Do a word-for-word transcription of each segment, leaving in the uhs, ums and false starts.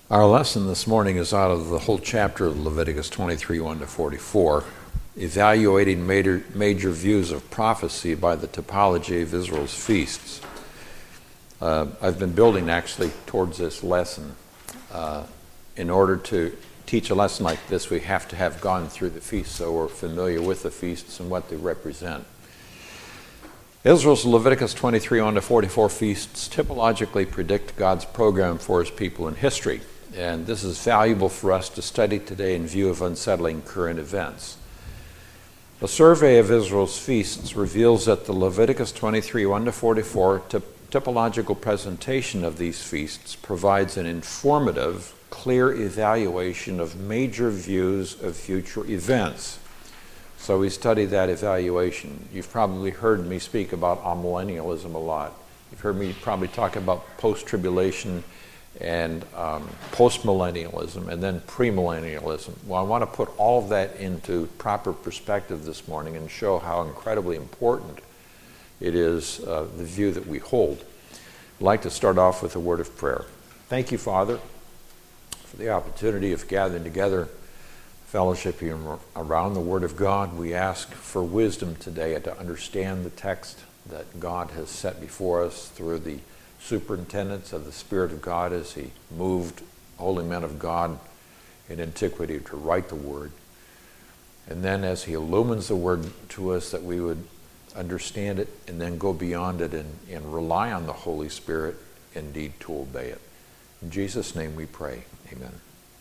Our lesson this morning is out of the whole chapter of Leviticus twenty-three, one to forty-four, evaluating major, major views of prophecy by the typology of Israel's feasts. Uh, I've been building actually towards this lesson. Uh, in order to teach a lesson like this, we have to have gone through the feasts so we're familiar with the feasts and what they represent. Israel's Leviticus twenty-three, one to forty-four feasts typologically predict God's program for his people in history. And this is valuable for us to study today in view of unsettling current events. A survey of Israel's feasts reveals that the Leviticus twenty-three, one to forty-four typ- typological presentation of these feasts provides an informative, clear evaluation of major views of future events. So we study that evaluation. You've probably heard me speak about amillennialism a lot. You've heard me probably talk about post-tribulation and um, post-millennialism, and then premillennialism. Well, I want to put all of that into proper perspective this morning and show how incredibly important it is, uh, the view that we hold. I'd like to start off with a word of prayer. Thank you, Father, for the opportunity of gathering together, fellowshipping around the Word of God. We ask for wisdom today to understand the text that God has set before us through the superintendence of the Spirit of God as he moved holy men of God in antiquity to write the Word. And then as he illumines the Word to us, that we would understand it and then go beyond it and, and rely on the Holy Spirit indeed to obey it. In Jesus' name we pray. Amen.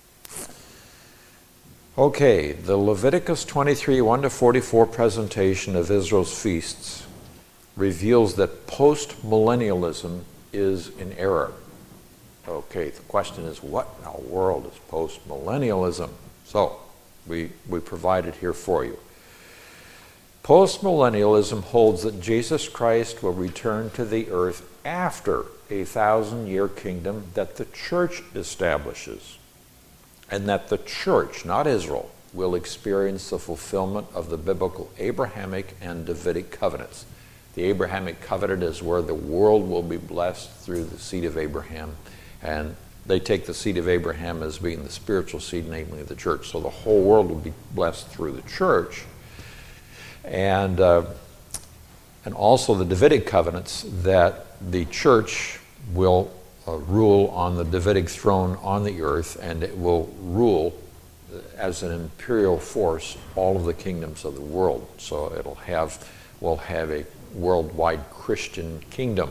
Okay, the Leviticus twenty-three, one to forty-four presentation of Israel's feasts reveals that post-millennialism is in error. Okay, the question is, what in our world is post-millennialism? So, we, we provide it here for you. Post-millennialism holds that Jesus Christ will return to the earth after a thousand-year kingdom that the church establishes, and that the church, not Israel, will experience the fulfillment of the biblical Abrahamic and Davidic covenants. The Abrahamic covenant is where the world will be blessed through the seed of Abraham, and they take the seed of Abraham as being the spiritual seed, namely the church. So the whole world will be blessed through the church. And, uh, and also the Davidic covenants that the church will uh, rule on the Davidic throne on the earth, and it will rule as an imperial force all of the kingdoms of the world. So it'll have, will have a worldwide Christian kingdom.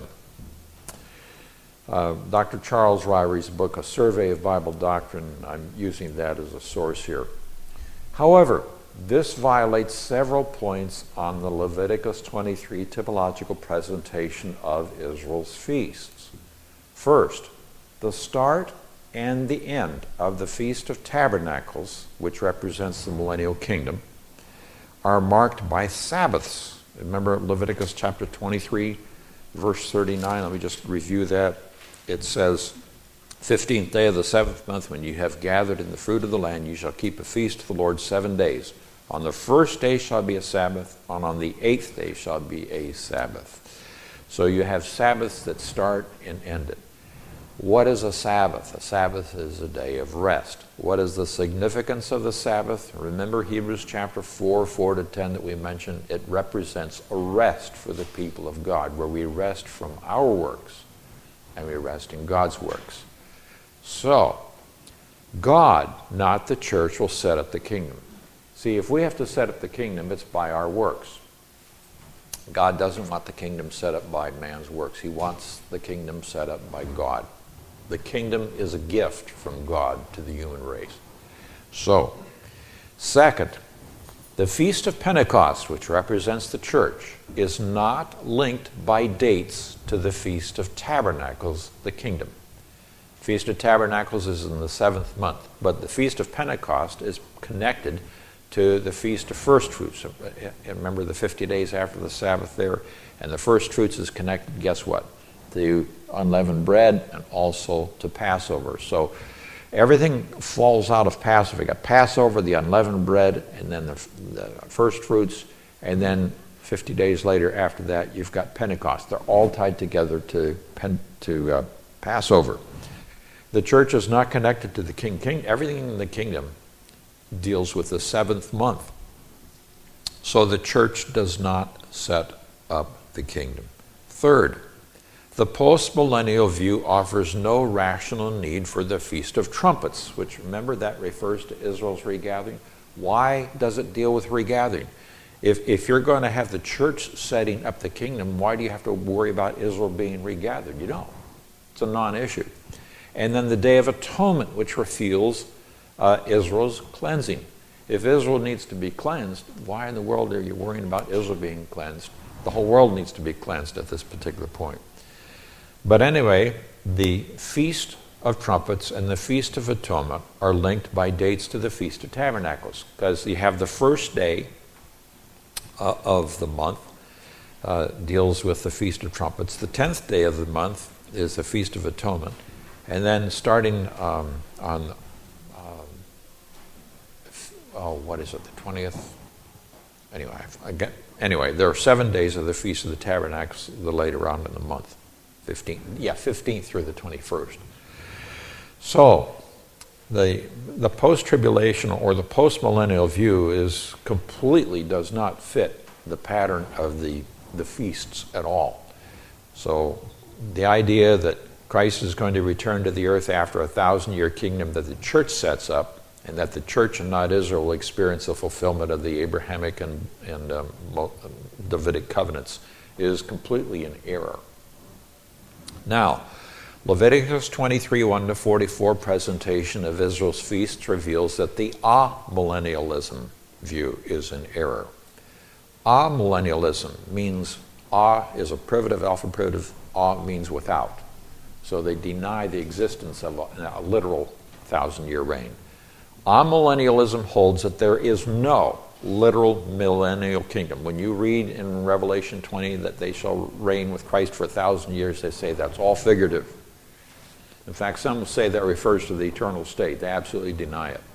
Uh, Doctor Charles Ryrie's book, A Survey of Bible Doctrine, I'm using that as a source here. However, this violates several points on the Leviticus twenty-three typological presentation of Israel's feasts. First, the start and the end of the Feast of Tabernacles, which represents the millennial kingdom, are marked by Sabbaths. Remember Leviticus chapter twenty-three, verse thirty-nine. Let me just review that. It says, fifteenth day of the seventh month, when you have gathered in the fruit of the land, you shall keep a feast to the Lord seven days. On the first day shall be a Sabbath, and on the eighth day shall be a Sabbath. So you have Sabbaths that start and end it. What is a Sabbath? A Sabbath is a day of rest. What is the significance of the Sabbath? Remember Hebrews chapter four, four to ten that we mentioned? It represents a rest for the people of God, where we rest from our works and we rest in God's works. So, God, not the church, will set up the kingdom. See, if we have to set up the kingdom, it's by our works. God doesn't want the kingdom set up by man's works. He wants the kingdom set up by God. The kingdom is a gift from God to the human race. So, second, the Feast of Pentecost, which represents the church, is not linked by dates to the Feast of Tabernacles, the kingdom. Feast of Tabernacles is in the seventh month, but the Feast of Pentecost is connected to the Feast of First Fruits. Remember the fifty days after the Sabbath there? And the First Fruits is connected, guess what? To unleavened bread and also to Passover. So everything falls out of Passover. You got Passover, the unleavened bread, and then the, the First Fruits, and then fifty days later after that, you've got Pentecost. They're all tied together to, Pen, to uh, Passover. The church is not connected to the king. king. Everything in the kingdom deals with the seventh month. So the church does not set up the kingdom. Third, the post-millennial view offers no rational need for the Feast of Trumpets, which, remember, that refers to Israel's regathering. Why does it deal with regathering? If, if you're going to have the church setting up the kingdom, why do you have to worry about Israel being regathered? You don't. It's a non-issue. And then the Day of Atonement, which reveals uh, Israel's cleansing. If Israel needs to be cleansed, why in the world are you worrying about Israel being cleansed? The whole world needs to be cleansed at this particular point. But anyway, the Feast of Trumpets and the Feast of Atonement are linked by dates to the Feast of Tabernacles, because you have the first day uh, of the month uh, deals with the Feast of Trumpets. The tenth day of the month is the Feast of Atonement. And then starting um, on, um, oh, what is it, the twentieth? Anyway, I get, anyway, there are seven days of the Feast of the Tabernacles the later on in the month. fifteenth, yeah, fifteenth through the twenty-first. So, the, the post-tribulation or the post-millennial view is completely does not fit the pattern of the, the feasts at all. So, the idea that Christ is going to return to the earth after a thousand-year kingdom that the church sets up, and that the church and not Israel will experience the fulfillment of the Abrahamic and, and um, Davidic covenants, is completely in error. Now, Leviticus twenty-three, one to forty-four presentation of Israel's feasts reveals that the amillennialism view is in error. Amillennialism means a is a privative, alpha privative, a means without. So they deny the existence of a, a literal thousand-year reign. Amillennialism holds that there is no literal millennial kingdom. When you read in Revelation twenty that they shall reign with Christ for a thousand years, they say that's all figurative. In fact, some say that refers to the eternal state. They absolutely deny it.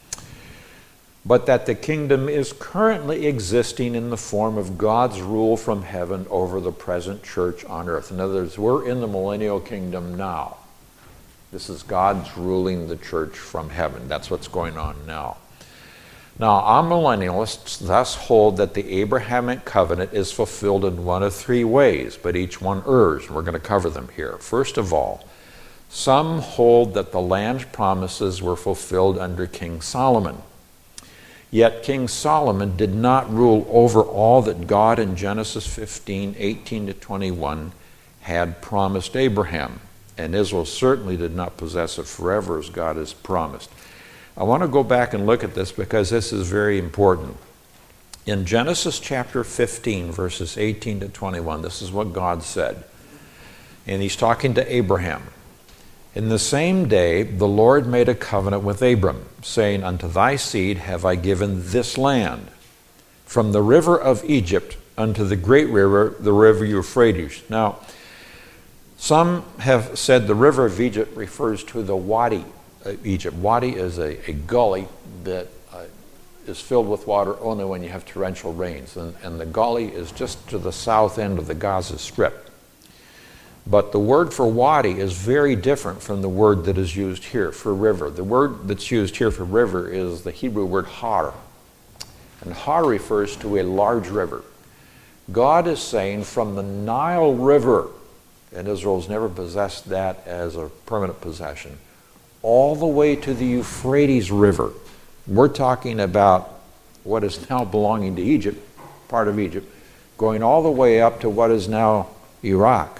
But that the kingdom is currently existing in the form of God's rule from heaven over the present church on earth. In other words, we're in the millennial kingdom now. This is God's ruling the church from heaven. That's what's going on now. Now, amillennialists thus hold that the Abrahamic covenant is fulfilled in one of three ways, but each one errs, and we're going to cover them here. First of all, some hold that the land promises were fulfilled under King Solomon. Yet King Solomon did not rule over all that God in Genesis fifteen, eighteen to twenty-one had promised Abraham, and Israel certainly did not possess it forever as God has promised. I want to go back and look at this because this is very important. In Genesis chapter fifteen, verses eighteen to twenty-one, this is what God said. And he's talking to Abraham. In the same day, the Lord made a covenant with Abram, saying, Unto thy seed have I given this land, from the river of Egypt unto the great river, the river Euphrates. Now, some have said the river of Egypt refers to the Wadi of Egypt. Wadi is a, a gully that uh, is filled with water only when you have torrential rains. And, and the gully is just to the south end of the Gaza Strip. But the word for wadi is very different from the word that is used here for river. The word that's used here for river is the Hebrew word har. And har refers to a large river. God is saying from the Nile River, and Israel's never possessed that as a permanent possession, all the way to the Euphrates River. We're talking about what is now belonging to Egypt, part of Egypt, going all the way up to what is now Iraq.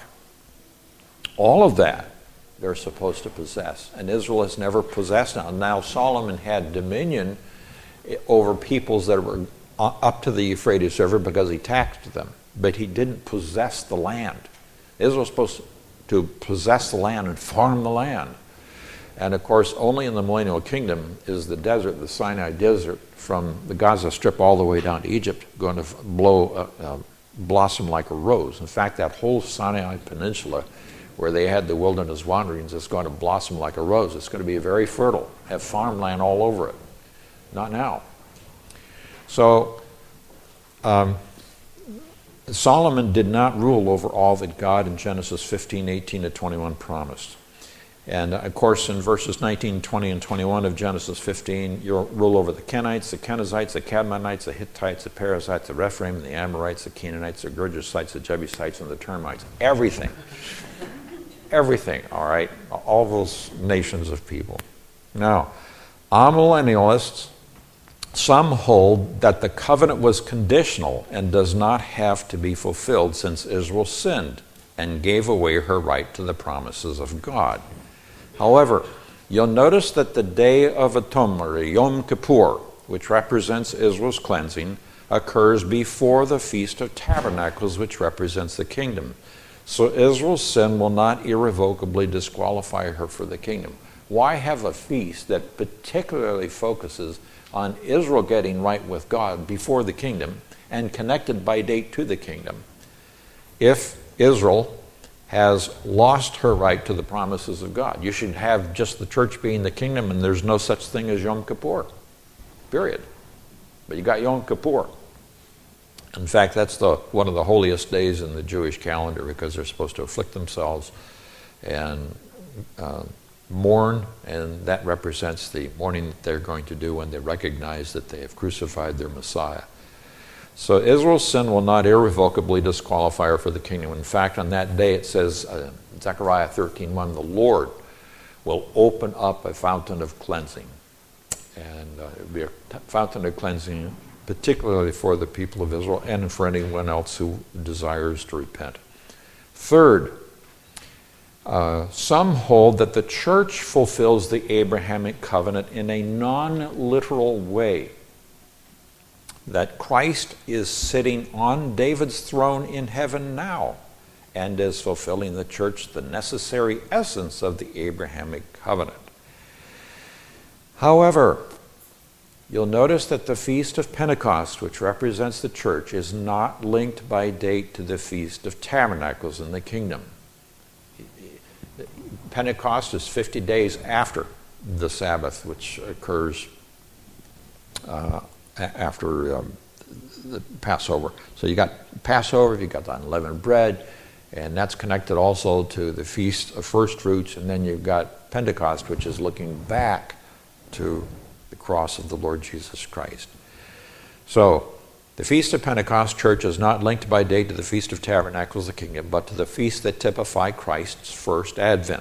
All of that they're supposed to possess. And Israel has never possessed it. Now Solomon had dominion over peoples that were up to the Euphrates River because he taxed them. But he didn't possess the land. Israel was supposed to possess the land and farm the land. And of course, only in the millennial kingdom is the desert, the Sinai desert, from the Gaza Strip all the way down to Egypt, going to blow, uh, uh, blossom like a rose. In fact, that whole Sinai Peninsula, where they had the wilderness wanderings, is going to blossom like a rose. It's going to be very fertile, have farmland all over it. Not now. So, um, Solomon did not rule over all that God in Genesis fifteen, eighteen to twenty-one promised. And of course, in verses nineteen, twenty, and twenty-one of Genesis fifteen, you'll rule over the Kenites, the Kenizzites, the Cadmonites, the Hittites, the Perizzites, the Rephaim, the Amorites, the Canaanites, the Girgashites, the Jebusites, and the Termites. Everything. Everything, all right? All those nations of people. Now, amillennialists, some hold that the covenant was conditional and does not have to be fulfilled since Israel sinned and gave away her right to the promises of God. However, you'll notice that the Day of Atonement, or Yom Kippur, which represents Israel's cleansing, occurs before the Feast of Tabernacles, which represents the kingdom. So Israel's sin will not irrevocably disqualify her for the kingdom. Why have a feast that particularly focuses on Israel getting right with God before the kingdom and connected by date to the kingdom if Israel has lost her right to the promises of God? You should have just the church being the kingdom, and there's no such thing as Yom Kippur, period. But you got Yom Kippur. In fact, that's the one of the holiest days in the Jewish calendar because they're supposed to afflict themselves and uh, mourn, and that represents the mourning that they're going to do when they recognize that they have crucified their Messiah. So Israel's sin will not irrevocably disqualify her for the kingdom. In fact, on that day it says, uh, Zechariah thirteen one, the Lord will open up a fountain of cleansing. And uh, it will be a t- fountain of cleansing particularly for the people of Israel and for anyone else who desires to repent. Third, uh, some hold that the church fulfills the Abrahamic covenant in a non-literal way. That Christ is sitting on David's throne in heaven now and is fulfilling the church the necessary essence of the Abrahamic covenant. However, you'll notice that the Feast of Pentecost, which represents the church, is not linked by date to the Feast of Tabernacles in the kingdom. Pentecost is fifty days after the Sabbath, which occurs uh, after um, the Passover. So you got Passover, you got the unleavened bread, and that's connected also to the Feast of First Fruits, and then you've got Pentecost, which is looking back to the cross of the Lord Jesus Christ. So the Feast of Pentecost church is not linked by date to the Feast of Tabernacles, the kingdom, but to the feasts that typify Christ's first advent.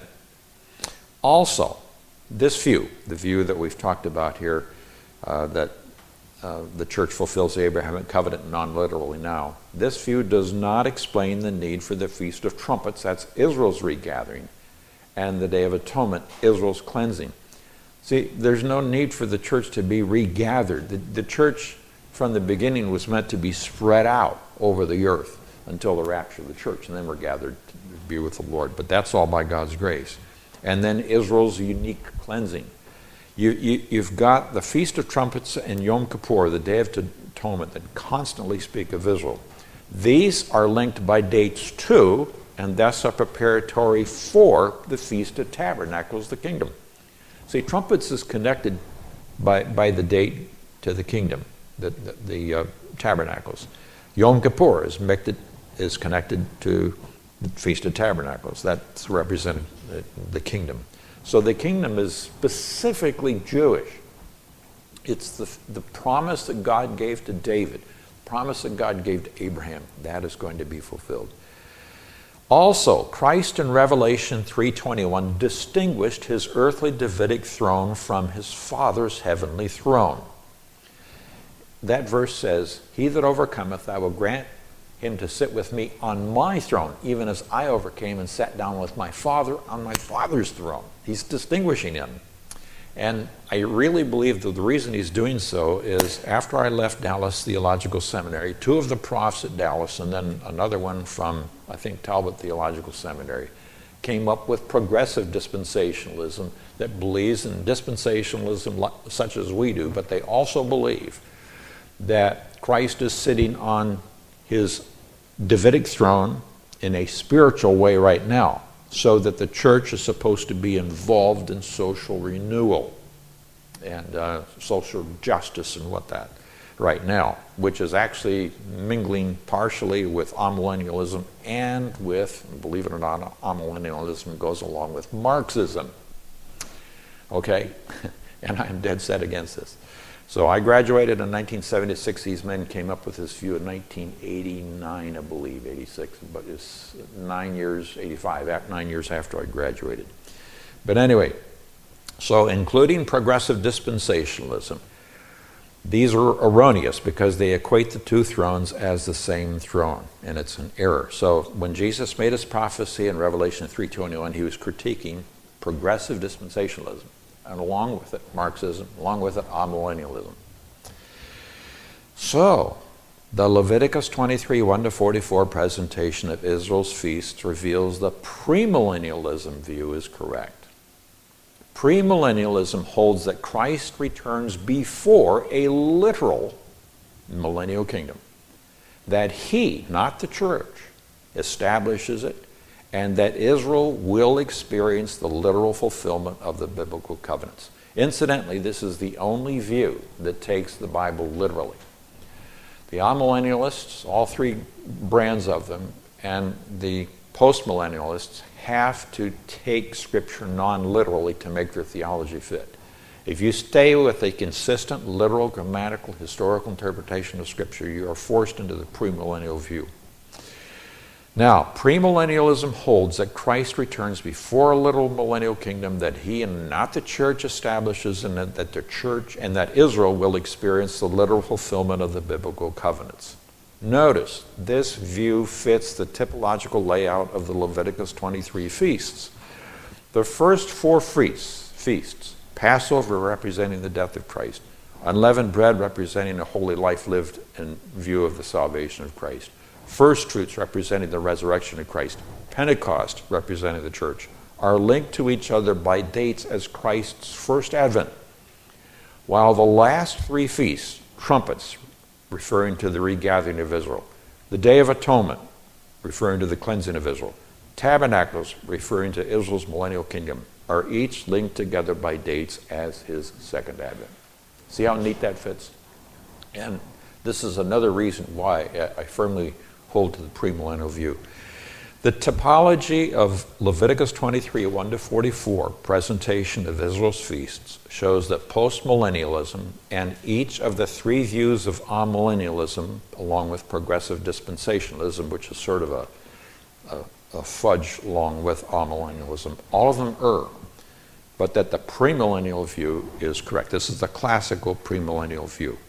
Also, this view, the view that we've talked about here, uh, that uh, the church fulfills the Abrahamic covenant non-literally now, this view does not explain the need for the Feast of Trumpets, that's Israel's regathering, and the Day of Atonement, Israel's cleansing. See, there's no need for the church to be regathered. The, the church from the beginning was meant to be spread out over the earth until the rapture of the church, and then we're gathered to be with the Lord. But that's all by God's grace. And then Israel's unique cleansing. You, you, you've got the Feast of Trumpets and Yom Kippur, the Day of Atonement, that constantly speak of Israel. These are linked by dates to, and thus are preparatory for, the Feast of Tabernacles, the kingdom. See, trumpets is connected by, by the date to the kingdom, the, the, the uh, tabernacles. Yom Kippur is, connected, is connected to the Feast of Tabernacles. That's represented the, the kingdom. So the kingdom is specifically Jewish. It's the, the promise that God gave to David, the promise that God gave to Abraham. That is going to be fulfilled. Also, Christ in Revelation three twenty-one distinguished his earthly Davidic throne from his Father's heavenly throne. That verse says, "He that overcometh, I will grant him to sit with me on my throne, even as I overcame and sat down with my Father on my Father's throne." He's distinguishing him. And I really believe that the reason he's doing so is after I left Dallas Theological Seminary, two of the profs at Dallas and then another one from, I think, Talbot Theological Seminary, came up with progressive dispensationalism that believes in dispensationalism such as we do, but they also believe that Christ is sitting on his Davidic throne in a spiritual way right now, so that the church is supposed to be involved in social renewal and uh, social justice and what that. right now, which is actually mingling partially with amillennialism and with, believe it or not, amillennialism goes along with Marxism. Okay? And I'm dead set against this. So I graduated in nineteen seventy-six. These men came up with this view in nineteen eighty-nine, I believe, eighty-six, but it's nine years, eighty-five, nine years after I graduated. But anyway, so including progressive dispensationalism, these are erroneous because they equate the two thrones as the same throne, and it's an error. So when Jesus made his prophecy in Revelation three twenty-one, he was critiquing progressive dispensationalism, and along with it, Marxism, along with it, amillennialism. So, the Leviticus twenty-three, one to forty-four presentation of Israel's feasts reveals the premillennialism view is correct. Premillennialism holds that Christ returns before a literal millennial kingdom, that he, not the church, establishes it, and that Israel will experience the literal fulfillment of the biblical covenants. Incidentally, this is the only view that takes the Bible literally. The amillennialists, all three brands of them, and the postmillennialists have to take Scripture non-literally to make their theology fit. If you stay with a consistent, literal, grammatical, historical interpretation of Scripture, you are forced into the premillennial view. Now, premillennialism holds that Christ returns before a literal millennial kingdom, that he and not the church establishes, and that, that the church and that Israel will experience the literal fulfillment of the biblical covenants. Notice, this view fits the typological layout of the Leviticus twenty-three feasts. The first four feasts, feasts, Passover representing the death of Christ, unleavened bread representing a holy life lived in view of the salvation of Christ, first fruits representing the resurrection of Christ, Pentecost representing the church, are linked to each other by dates as Christ's first advent, while the last three feasts, trumpets, referring to the regathering of Israel, the Day of Atonement, referring to the cleansing of Israel, tabernacles, referring to Israel's millennial kingdom, are each linked together by dates as his second advent. See how neat that fits? And this is another reason why I firmly hold to the premillennial view. The typology of Leviticus twenty-three, one to forty-four, presentation of Israel's feasts, shows that postmillennialism and each of the three views of amillennialism, along with progressive dispensationalism, which is sort of a, a, a fudge along with amillennialism, all of them err, but that the premillennial view is correct. This is the classical premillennial view.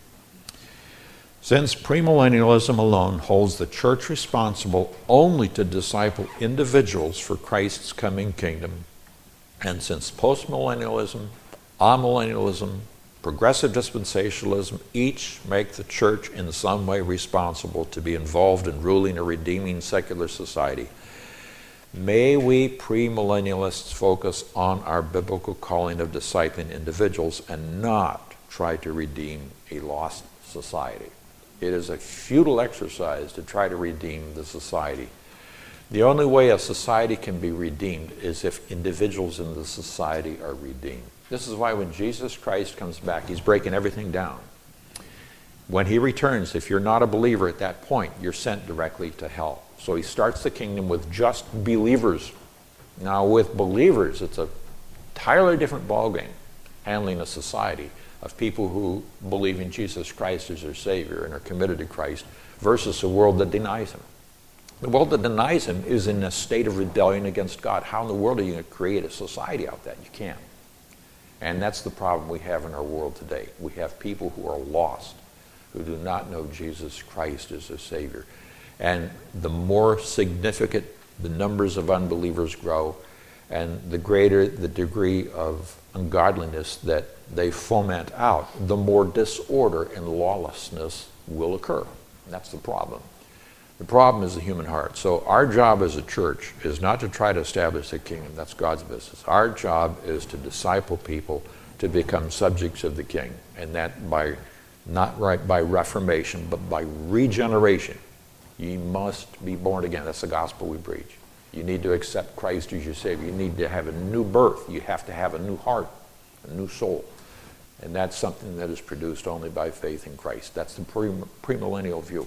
Since premillennialism alone holds the church responsible only to disciple individuals for Christ's coming kingdom, and since postmillennialism, amillennialism, progressive dispensationalism each make the church in some way responsible to be involved in ruling a redeeming secular society, may we premillennialists focus on our biblical calling of discipling individuals and not try to redeem a lost society. It is a futile exercise to try to redeem the society. The only way a society can be redeemed is if individuals in the society are redeemed. This is why when Jesus Christ comes back, he's breaking everything down. When he returns, if you're not a believer at that point, you're sent directly to hell. So he starts the kingdom with just believers. Now with believers, it's a entirely different ballgame, handling a society of people who believe in Jesus Christ as their Savior and are committed to Christ, versus a world that denies him. The world that denies him is in a state of rebellion against God. How in the world are you going to create a society out that? You can't. And that's the problem we have in our world today. We have people who are lost, who do not know Jesus Christ as their Savior. And the more significant the numbers of unbelievers grow, and the greater the degree of ungodliness that they foment out, the more disorder and lawlessness will occur. That's the problem. The problem is the human heart. So our job as a church is not to try to establish a kingdom. That's God's business. Our job is to disciple people to become subjects of the King, and that by not right by reformation, but by regeneration. You must be born again. That's the gospel we preach. You need to accept Christ as your Savior. You need to have a new birth. You have to have a new heart, a new soul. And that's something that is produced only by faith in Christ. That's the pre premillennial view.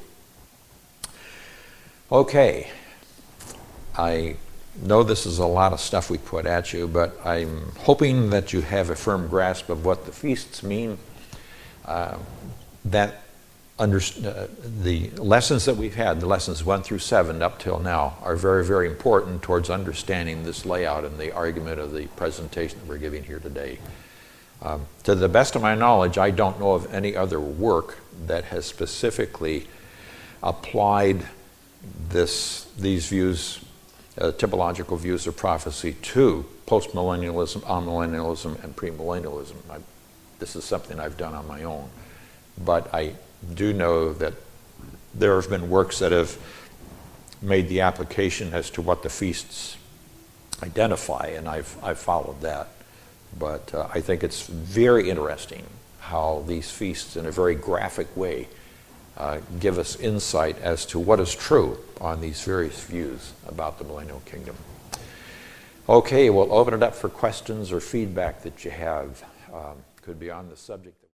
Okay, I know this is a lot of stuff we put at you, but I'm hoping that you have a firm grasp of what the feasts mean. Uh, that under, uh, the lessons that we've had, the lessons one through seven up till now, are very, very important towards understanding this layout and the argument of the presentation that we're giving here today. Um, to the best of my knowledge, I don't know of any other work that has specifically applied this, these views, uh, typological views of prophecy, to postmillennialism, amillennialism, and premillennialism. I, this is something I've done on my own. But I do know that there have been works that have made the application as to what the feasts identify, and I've, I've followed that. But uh, I think it's very interesting how these feasts, in a very graphic way, uh, give us insight as to what is true on these various views about the millennial kingdom. Okay, we'll open it up for questions or feedback that you have. Um, could be on the subject.